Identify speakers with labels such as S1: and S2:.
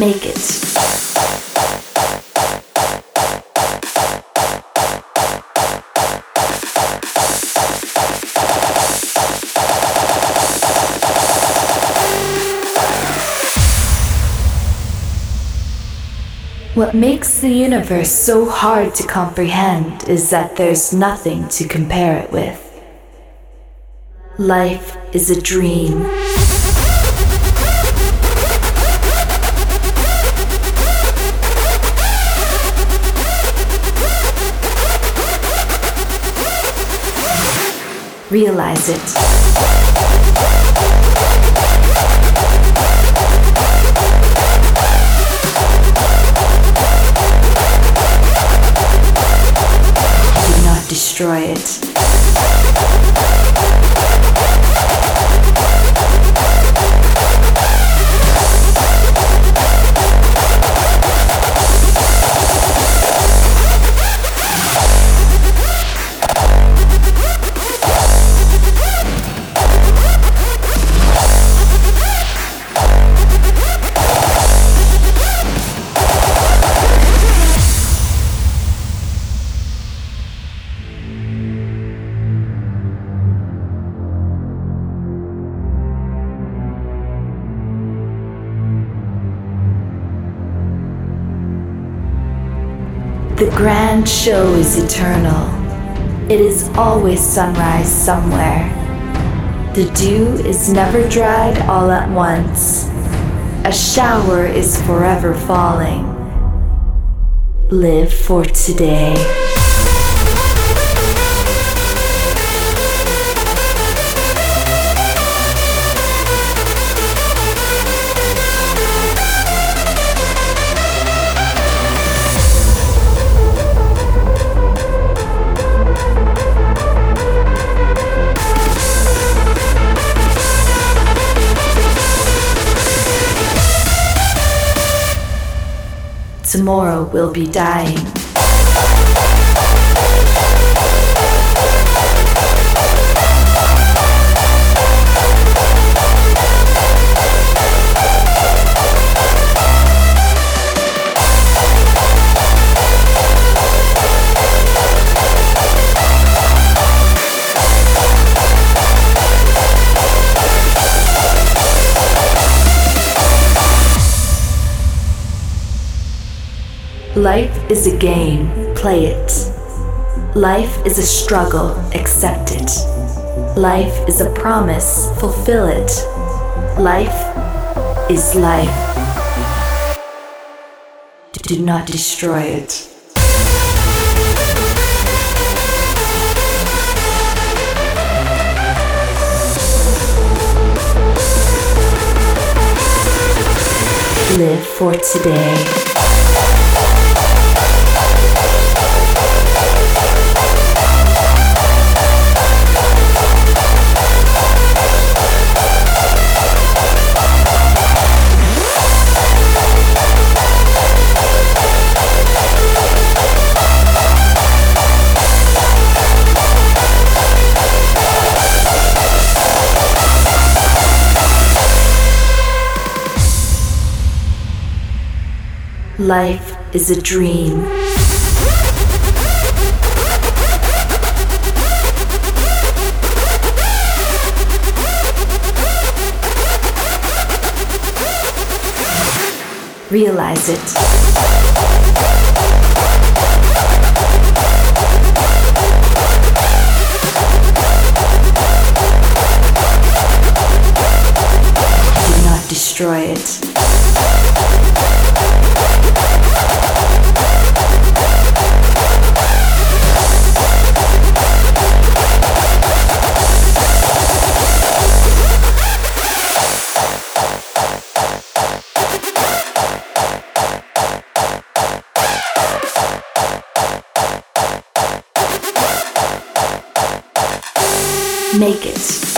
S1: Make it. What makes the universe so hard to comprehend is that there's nothing to compare it with. Life is a dream. Realize it. Destroy it. The grand show is eternal. It is always sunrise somewhere. The dew is never dried all at once. A shower is forever falling. Live for today. Tomorrow will be dying. Life is a game, play it. Life is a struggle, accept it. Life is a promise, fulfill it. Life is life. Do not destroy it. Live for today. Life is a dream. Realize it. Do not destroy it. Make it.